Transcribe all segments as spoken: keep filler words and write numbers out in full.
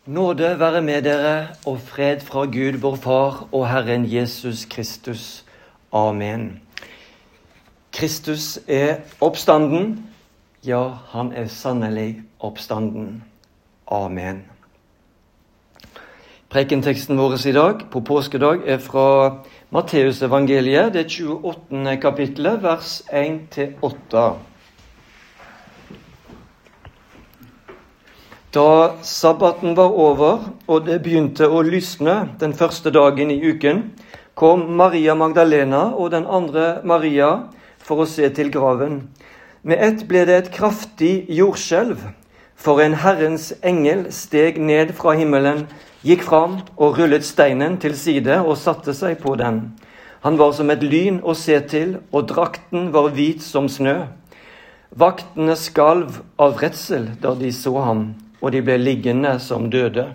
Nåde være med dere, og fred fra Gud, vår Far, og Herren Jesus Kristus. Amen. Kristus er oppstanden. Ja, han er sannelig oppstanden. Amen. Prekenteksten vår i dag, på påskedag, er fra Matteus evangeliet, det tjueåttende kapittelet, vers én til åtte. Da sabbaten var over, og det begynte å lysne den første dagen i uken, kom Maria Magdalena og den andre Maria for å se til graven. Med ett ble det et kraftig jordskjelv, for en Herrens engel steg ned fra himmelen, gikk fram og rullet steinen til side og satte seg på den. Han var som et lyn å se til, og drakten var hvit som snø. Vaktene skalv av redsel da de så ham, og de ble liggende som døde.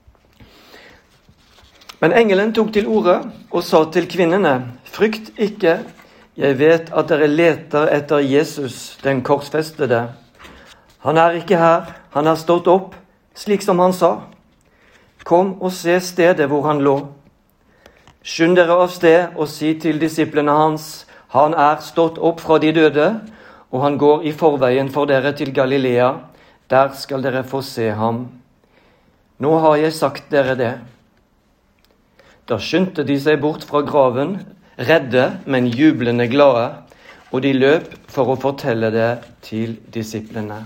Men engelen tok til orde og sa til kvinnene, «Frykt ikke, jeg vet at dere leter etter Jesus, den korsfestede. Han er ikke her, han er stått opp, slik som han sa. Kom og se stedet hvor han lå. Skynd dere av sted og si til disiplene hans, han er stått opp fra de døde, og han går i forveien for dere til Galilea. Der skal dere få se ham. Nå har jeg sagt dere det.» Da skyndte de seg bort fra graven, redde, men jublende glade, og de løp for å fortelle det til disiplene.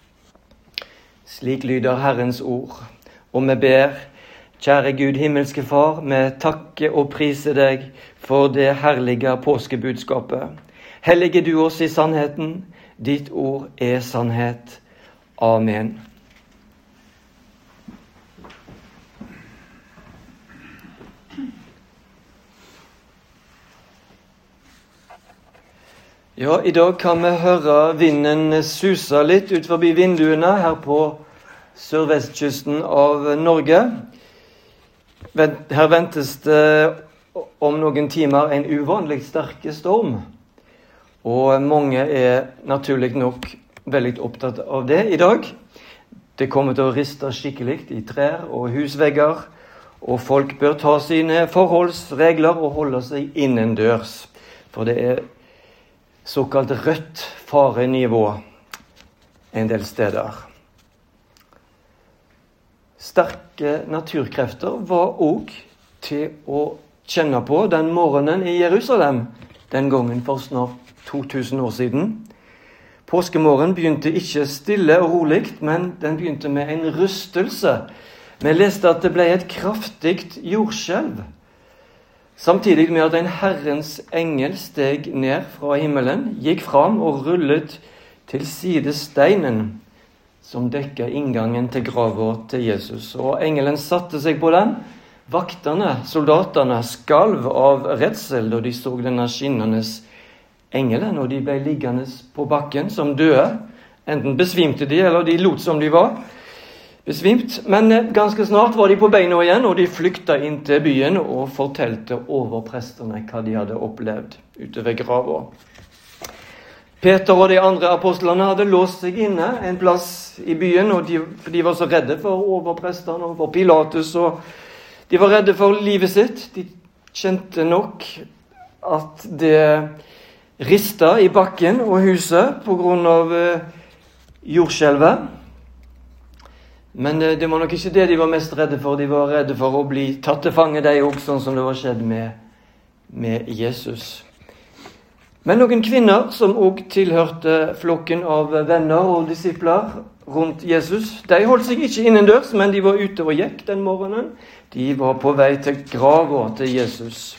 Slik lyder Herrens ord, og vi ber, kjære Gud, himmelske Far, vi takke og prise deg for det herlige påskebudskapet. Hellige du oss i sannheten, ditt ord er sannhet. Amen. Ja, i dag kan vi høre vinden suse litt ut forbi vinduene her på sørvestkysten av Norge. Her ventes det om noen timer en uvanlig sterk storm, og mange er naturlig nok veldig opptatt av det i dag. Det kommer til å riste skikkelig i trær og husvegger, og folk bør ta sine forholdsregler og holde seg innendørs, for det er såkalt rødt farenivå en del steder. Sterke naturkrefter var også til å kjenne på den morgenen i Jerusalem, den gangen for snart to tusen år siden. Påskemorgen begynte ikke stille og rolig, men den begynte med en rystelse. Vi leste at det ble et kraftig jordskjelv, samtidig med at en Herrens engel steg ned fra himmelen, gikk fram og rullet til side steinen som dekket inngangen til graven til Jesus. Og engelen satte seg på den. Vaktene, soldatene, skalv av redsel da de så denne skinnende engelen, og de ble liggende på bakken som døde. Enten besvimte de, eller de lot som de var besvimt. Men ganske snart var de på beina igjen, og de flykta inn til byen og fortalte overpresterne hva de hadde opplevd ute ved graven. Peter og de andre apostlene hadde låst seg inne en plass i byen, og de, de var så redde for overpresterne og for Pilatus, og de var redde for livet sitt. De kjente nok at det rista i bakken og huset på grunn av eh, jordskjelvet. Men eh, det var nok ikke det de var mest redde for. De var redde for å bli tatt til fange, de også, sånn som det var skjedd med, med Jesus. Men noen kvinner som også tilhørte flokken av venner og disipler rundt Jesus, de holdt seg ikke innendørs, men de var ute og gikk den morgenen. De var på vei til graven til Jesus.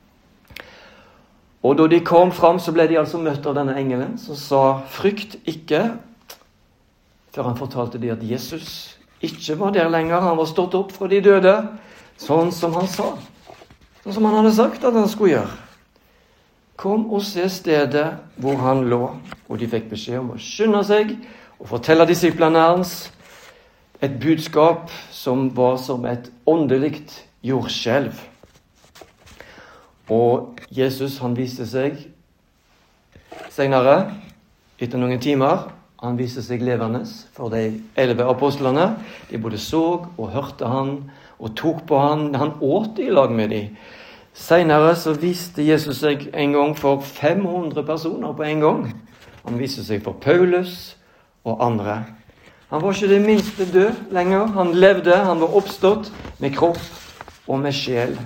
Og da de kom fram, så ble de altså møtt av denne engelen, som sa, «Frykt ikke», før han fortalte de at Jesus ikke var der lenger. Han var stått opp fra de døde, sånn som han sa, sånn som han hadde sagt at han skulle gjøre. Kom og se stedet hvor han lå, og de fikk beskjed om å skynde seg og fortelle disiplene hans et budskap som var som et åndelikt jordskjelv. Og Jesus, han viste seg senere, etter noen timer, Han viste seg levende for de elleve apostlene. De både så og hørte han og tok på han. Han åt i lag med dem. Senere så viste Jesus seg en gang for fem hundre personer på en gang. Han viste seg for Paulus og andre. Han var ikke det minste død lenger. Han levde, han var oppstått med kropp og med sjel.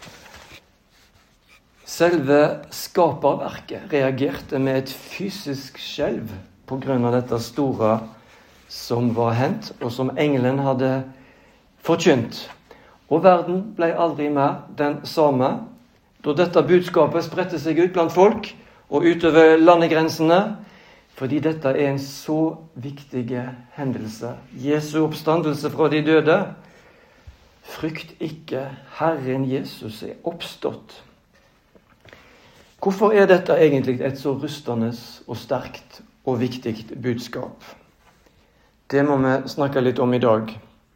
Selve skaperverket reagerte med et fysisk skjelv på grunn av dette store som var hendt, og som engelen hadde forkynt. Og verden ble aldri mer den samme. Da dette budskapet spredte seg ut blant folk og utover landegrensene, fordi dette er en så viktig hendelse. Jesu oppstandelse fra de døde. Frykt ikke, Herren Jesus er oppstått. Hvorfor er dette egentlig et så rustende og sterkt og viktig budskap? Det må vi snakke litt om i dag.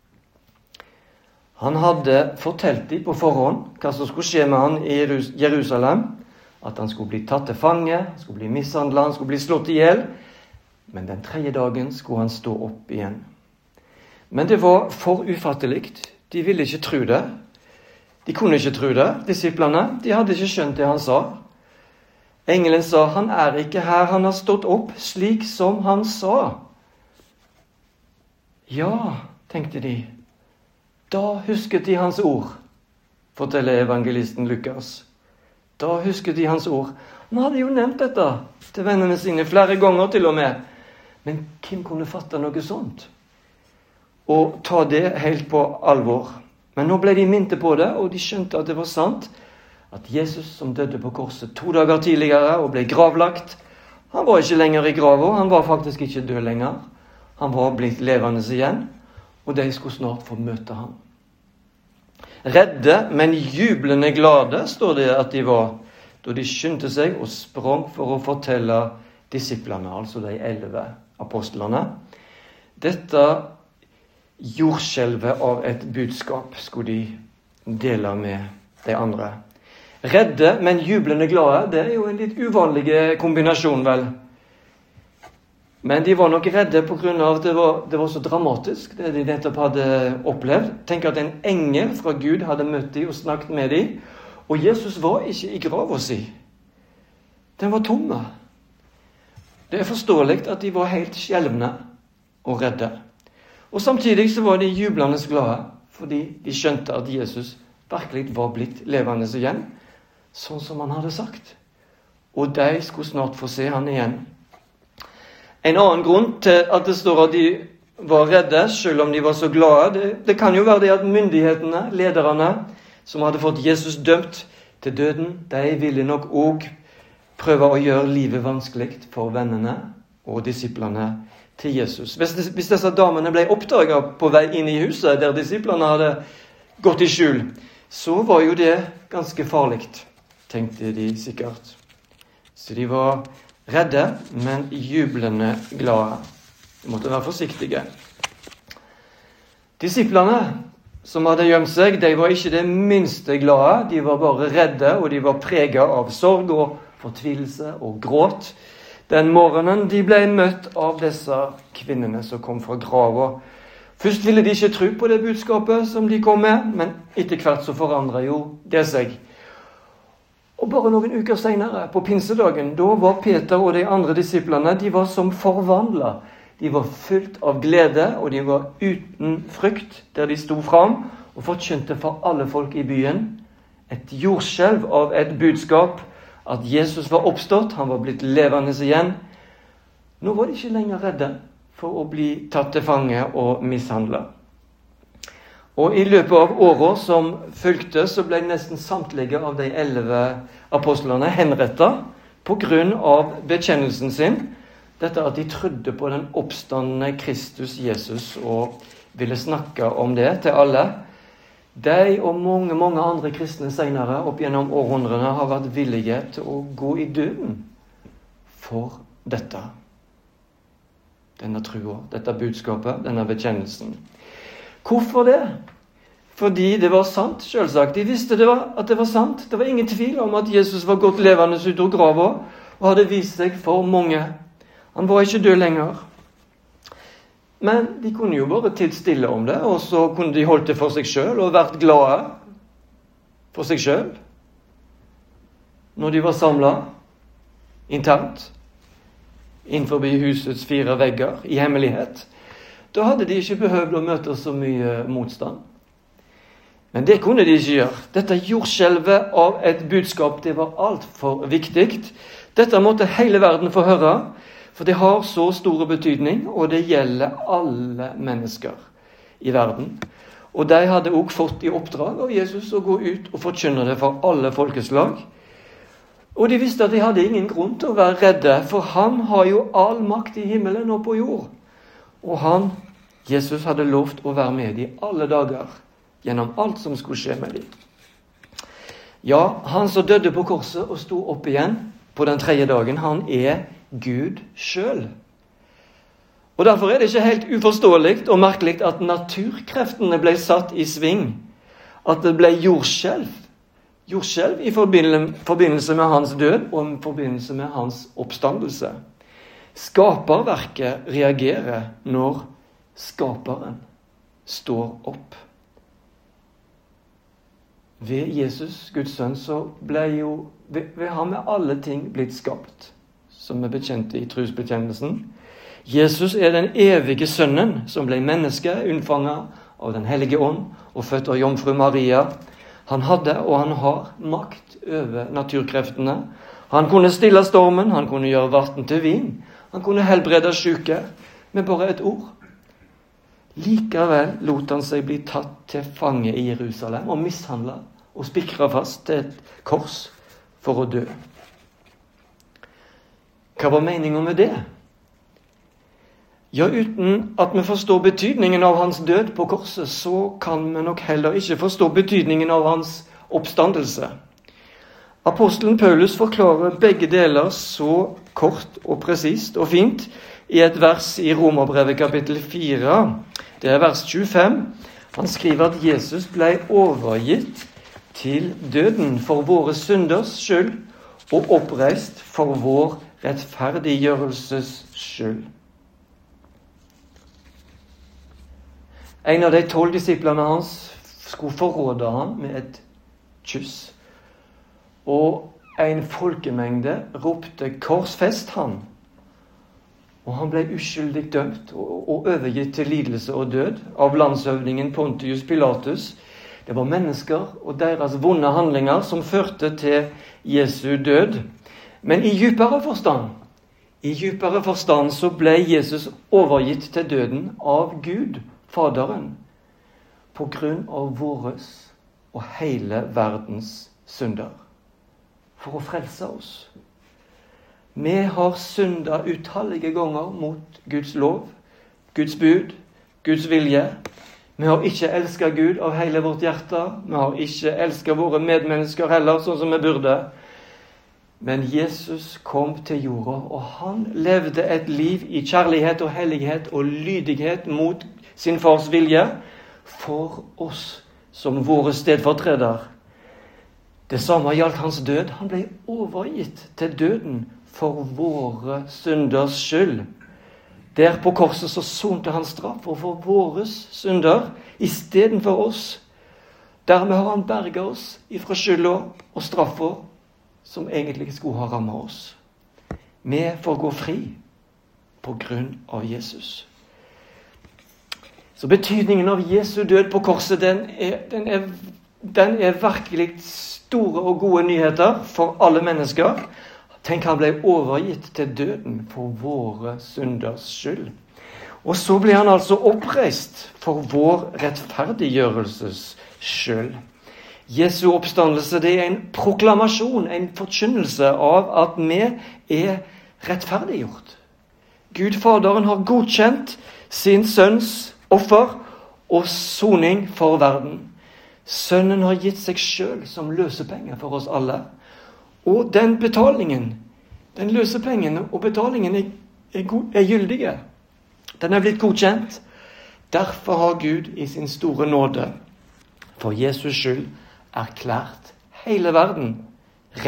Han hadde fortalt dem på forhånd hva som skulle skje med han i Jerusalem. At han skulle bli tatt til fange, han skulle bli mishandlet, han skulle bli slått ihjel. Men den tredje dagen skulle han stå opp igjen. Men det var for ufattelig. De ville ikke tro det. De kunne ikke tro det, disiplene. De hadde ikke skjønt det han sa. Engelen sa, han er ikke her, han har stått opp slik som han sa. Ja, tenkte de. Da husket de hans ord, forteller evangelisten Lukas. Da husket de hans ord. Han hadde jo nevnt dette til vennene sine flere ganger til og med. Men hvem kunne fatte noe sånt? Og ta det helt på alvor. Men nå ble de minte på det, og de skjønte at det var sant. At Jesus som døde på korset to dager tidligere og ble gravlagt, han var ikke lenger i grava, han var faktisk ikke død lenger. Han var blitt levende igjen, og de skulle snart få møte ham. Redde, men jublende glade, står det at de var, da de skyndte seg og sprang for å fortelle disiplene, altså de elleve apostlene. Dette jordskjelvet av et budskap skulle de dele med de andre. Redde, men jublende glade, det er jo en litt uvanlig kombinasjon, vel. Men de var nok redde på grunn av at det var, det var så dramatisk, det de nettopp hadde opplevd. Tenk at en engel fra Gud hadde møtt dem og snakket med dem, og Jesus var ikke i grava si. Den var tomme. Det er forståelig at de var helt skjelvne og redde. Og samtidig så var de jublende glade, fordi de skjønte at Jesus virkelig var blitt levende igjen, sånn som han hadde sagt. Og de skulle snart få se han igjen. En annen grunn til at det står at de var redde, selv om de var så glade, det, det kan jo være det at myndighetene, lederne, som hadde fått Jesus dømt til døden, de ville nok også prøve å gjøre livet vanskelig for vennene og disiplene til Jesus. Hvis, hvis disse damene ble oppdaget på vei inn i huset, der disiplene hadde gått i skjul, så var jo det ganske farlig, tenkte de sikkert. Så de var redde, men jublende glade. De måtte være forsiktige. Disiplene som hadde gjemt seg, de var ikke det minste glade. De var bare redde, og de var preget av sorg og fortvilelse og gråt. Den morgenen de ble møtt av disse kvinnene som kom fra grava. Først ville de ikke tro på det budskapet som de kom med, men etter hvert så forandret jo det seg. Og bare noen uker senere, på pinsedagen, da var Peter og de andre disiplene, de var som forvandlet. De var fylt av glede, og de var uten frykt der de sto fram og forkynte for alle folk i byen. Et jordskjelv av et budskap at Jesus var oppstått, han var blitt levende igjen. Nå var de ikke lenger redde for å bli tatt til fange og mishandlet. Og i løpet av året som fulgte, så ble nesten samtlige av de elleve apostlene henrettet på grunn av bekjennelsen sin. Dette at de trodde på den oppstandende Kristus Jesus og ville snakke om det til alle. De og mange, mange andre kristne senere opp gjennom århundrene har vært villige til å gå i døden for dette. Denne trua, dette budskapet, denne bekjennelsen. Hvorfor det? Fordi det var sant, selvsagt. De visste det var, at det var sant. Det var ingen tvil om at Jesus var godt levende ut av grava og hadde vist seg for mange. Han var ikke død lenger. Men de kunne jo bare tilt stille om det, og så kunne de holdt det for seg selv og vært glade for seg selv når de var samlet internt innenfor husets fire vegger i hemmelighet. Da hadde de ikke behøvd å møte så mye motstand. Men det kunne de ikke gjøre. Dette jordskjelvet av et budskap, det var alt for viktig. Dette måtte hele verden få høre, for det har så stor betydning, og det gjelder alle mennesker i verden. Og de hadde også fått i oppdrag av Jesus å gå ut og forkynne det for alle folkeslag. Og de visste at de hadde ingen grunn til å være redde, for han har jo all makt i himmelen og på jord. Og han, Jesus, hadde lovt å være med i alle dager, gjennom alt som skulle skje med dem. Ja, han som døde på korset og sto opp igjen på den tredje dagen, han er Gud selv. Og derfor er det ikke helt uforståelig og merkelig at naturkreftene ble satt i sving, at det ble jordskjelv. Jordskjelv i forbindelse med hans død og i forbindelse med hans oppstandelse. Skaperverket reagerer når skaperen står opp. Ved Jesus, Guds sønn, så ble jo ved, ved ham er alle ting blitt skapt, som er bekjent i trosbekjennelsen. Jesus er den evige sønnen som ble menneske, unnfanget av den hellige ånd og født av jomfru Maria. Han hadde og han har makt over naturkreftene. Han kunne stille stormen, han kunne gjøre vann til vin, han kunne helbrede syke med bare et ord. Likevel lot han seg bli tatt til fange i Jerusalem og mishandlet og spikret fast til et kors for å dø. Hva var meningen med det? Ja, uten at vi forstår betydningen av hans død på korset, så kan vi nok heller ikke forstå betydningen av hans oppstandelse. Apostelen Paulus forklarer begge deler så kort og presist og fint i et vers i Romerbrevet kapittel fire. Det er vers tjuefem. Han skriver at Jesus ble overgitt til døden for våre synders skyld og oppreist for vår rettferdiggjørelses skyld. En av de tolv disiplene hans skulle forråde ham med et kyss. Og en folkemengde ropte korsfest han. Og han ble uskyldig dømt og overgitt til lidelse og død av landshøvdingen Pontius Pilatus. Det var mennesker og deres vonde handlinger som førte til Jesu død. Men i dypere forstand, i dypere forstand så ble Jesus overgitt til døden av Gud, Faderen, på grunn av våres og hele verdens synder, for å frelse oss. Vi har syndet utallige ganger mot Guds lov, Guds bud, Guds vilje. Vi har ikke elsket Gud av hele vårt hjerte. Vi har ikke elsket våre medmennesker heller, sånn som vi burde. Men Jesus kom til jorda, og han levde et liv i kjærlighet og hellighet og lydighet mot sin fars vilje for oss som våre stedfortreder. Det samme gjaldt hans død. Han ble overgitt til døden for våre synders skyld. Der på korset så sonte han straff for våre synder i stedet for oss. Dermed har han berget oss ifra skylda og straffa som egentlig skulle ha rammet oss. Vi får gå fri på grunn av Jesus. Så betydningen av Jesu død på korset, den er, den er, den er virkelig store og gode nyheter for alle mennesker. Tenk, han ble overgitt til døden for våre synders skyld. Og så ble han altså oppreist for vår rettferdiggjørelses skyld. Jesu oppstandelse, det er en proklamasjon, en forkynnelse av at vi er rettferdiggjort. Gud Faderen har godkjent sin sønns offer og soning for verden. Sønnen har gitt seg selv som løsepenger for oss alle. Og den betalingen, den løsepengene og betalingen er, er, god, er gyldige. Den er blitt godkjent. Derfor har Gud i sin store nåde for Jesus skyld erklært hele verden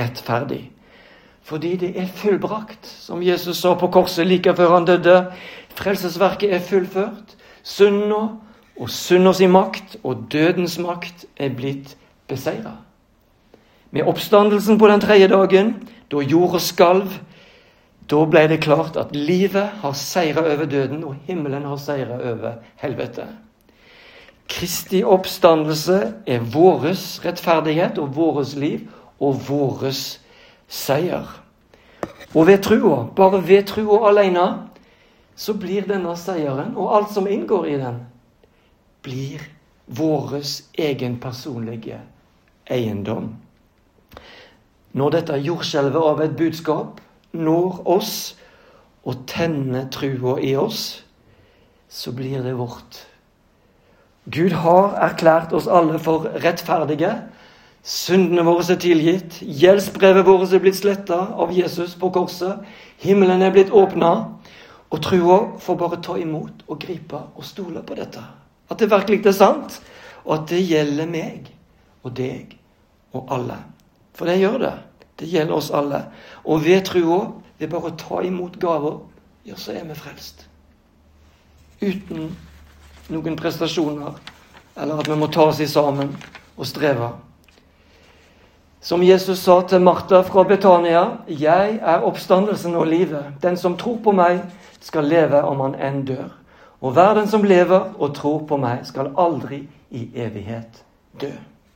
rettferdig. Fordi det er fullbrakt, som Jesus sa på korset like før han døde. Frelsesverket er fullført. Synda og syndas i makt og dødens makt er blitt beseiret. Med oppstandelsen på den tredje dagen, da jorda skalv, da ble det klart at livet har seiret over døden, og himmelen har seiret over helvete. Kristi oppstandelse er våres rettferdighet og våres liv og våres seier. Og ved trua, bare ved trua alene, så blir denne seieren, og alt som inngår i den, blir våres egen personlige eiendom. Når dette jordskjelvet av et budskap når oss og tenner trua i oss, så blir det vårt. Gud har erklært oss alle for rettferdige. Syndene våre er tilgitt. Gjeldsbrevet våre er blitt slettet av Jesus på korset. Himmelen er blitt åpnet. Og trua får bare ta imot og gripe og stole på dette. At det virkelig er sant, og at det gjelder meg og deg og alle. For det gjør det. Det gjelder oss alle. Og ved trua, ved bare å ta imot gaver, ja, så er vi frelst. Uten noen prestasjoner, eller at vi må ta oss i sammen og streve. Som Jesus sa til Martha fra Betania, jeg er oppstandelsen og livet. Den som tror på meg skal leve om han enn dør. Og hver den som lever og tror på meg skal aldri i evighet dø.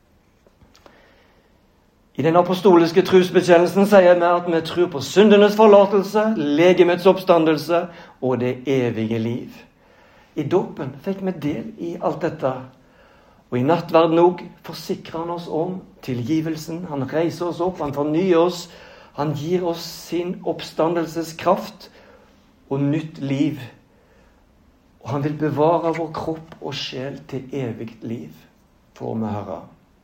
I den apostoliske trosbekjennelsen sier vi at vi tror på syndenes forlatelse, legemets oppstandelse og det evige liv. I dåpen fikk vi del i alt dette. Og i nattverden også forsikrer han oss om tilgivelsen. Han reiser oss opp, han fornyer oss. Han gir oss sin oppstandelseskraft og nytt liv. Og han vil bevare vår kropp og sjel til evigt liv, får vi høre.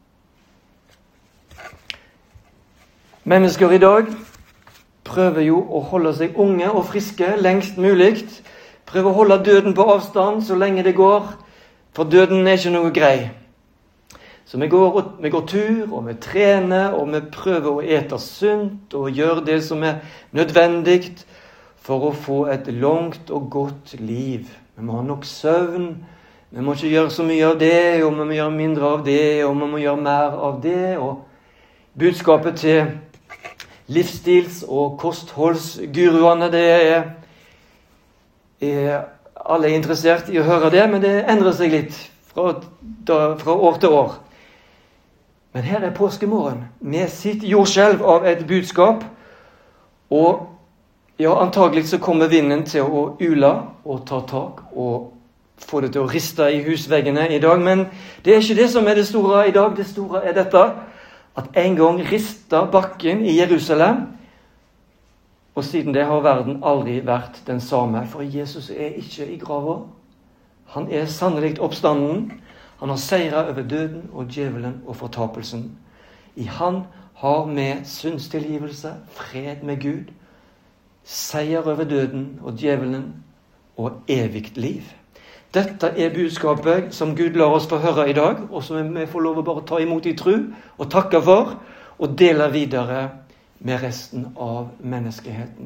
Mennesker i dag prøver jo å holde seg unge og friske lengst mulig. Prøver å holde døden på avstand så lenge det går, for døden er ikke noe grei. Så vi går, vi går tur, og vi trener, og vi prøver å ete sunt, og gjøre det som er nødvendig for å få et langt og godt liv. Vi må ha nok søvn, vi må ikke gjøre så mye av det, og vi må gjøre mindre av det, og vi må gjøre mer av det. Og budskapet til livsstils- og kostholdsguruene, det er, er alle er interessert i å høre det, men det endrer seg litt fra, da, fra år til år. Men her er påskemorgen med sitt jordskjelv av et budskap, og ja, antagelig så kommer vinden til å ula og ta tak og få det til å riste i husveggene i dag, men det er ikke det som er det store i dag. Det store er dette, at en gang rista bakken i Jerusalem, og siden det har verden aldri vært den samme, for Jesus er ikke i grava. Han er sannelig oppstanden. Han har seiret over døden og djevelen og fortapelsen. I han har vi syndstilgivelse, fred med Gud, seier over døden og djevelen og evigt liv. Dette er budskapet som Gud lar oss få høre i dag, og som vi får lov å bare ta imot i tro og takke for, og dele videre med resten av menneskeheten.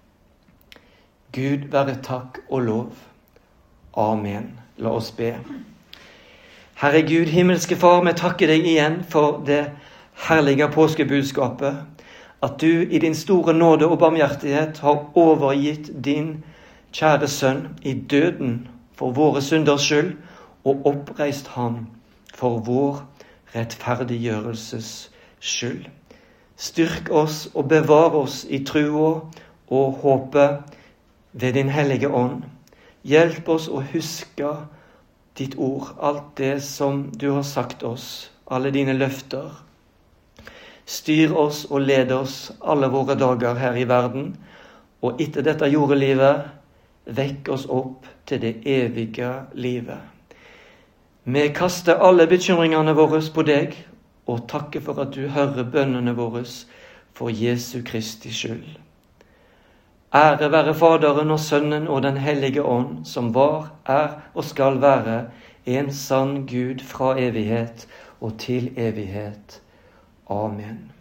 Gud være takk og lov. Amen. La oss be. Herre Gud, himmelske Far, vi takker deg igjen for det herlige påskebudskapet, at du i din store nåde og barmhjertighet har overgitt din kjære sønn i døden for våre synders skyld, og oppreist han for vår rettferdiggjørelses skyld. Styrk oss og bevar oss i trua og håpet ved din hellige ånd. Hjelp oss å huske ditt ord, alt det som du har sagt oss, alle dine løfter. Styr oss og led oss alle våre dager her i verden, og etter dette jordelivet, vekk oss opp til det evige livet. Vi kaster alle bekymringene våre på deg, og takker for at du hører bønnene våre for Jesu Kristi skyld. Ære være Faderen og Sønnen og den hellige ånd, som var, er og skal være en sann Gud fra evighet og til evighet. Amen.